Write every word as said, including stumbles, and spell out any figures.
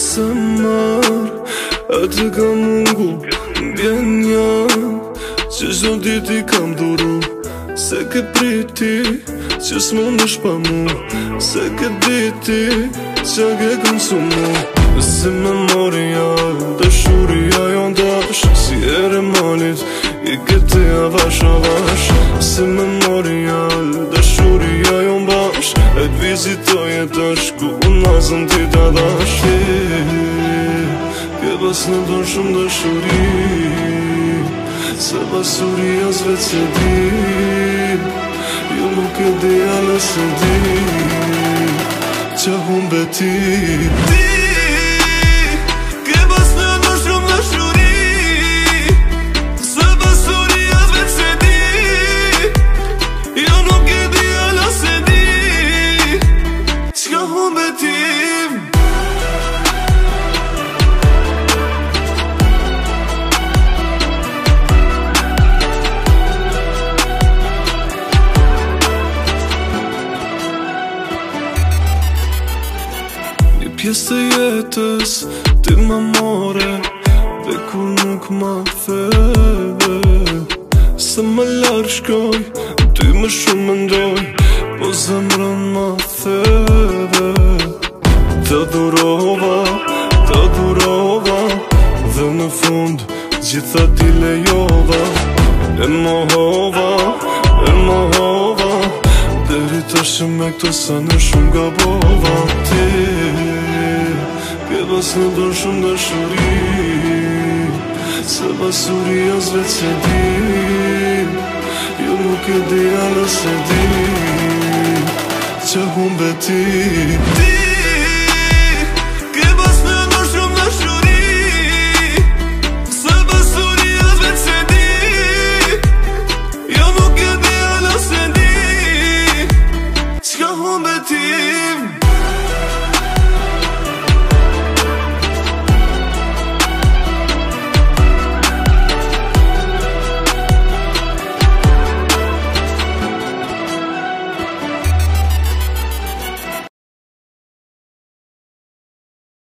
se marr, atë ka mungu M'bjen janë që çdo ditë i kam duru Se ke priti që s'mund është pa mu Se ke diti që ke konsumu Si memoria, dashuria jo ndash Si ere malit, i këtë avash avash Si memoria, dashuria jo mbash E t'vizitoj e tash ku unë nazën ti t'a dash Ke pas në dorë shumë dashuri Se pasuria s'vet se di Jo nuk e di ala se di Qa humbe ti Ti Ke pas në dorë shumë dashuri Se pasuria s'vet se di Jo nuk e di ala se di Qa humbe ti Pjesë të jetës, ti më more Dhe kur nuk ma the Se më larë shkoj, ty më shumë mendoj Po zemrën ma the Të durova, të durova Dhe në fund, gjitha ti lejova E mohova, e mohova Deri tash me këto sa në shumë gabova Ti Ke pas në dorë shumë dashuri Se pasuria s'vet se di Jo nuk e di ala se di Qa humbe ti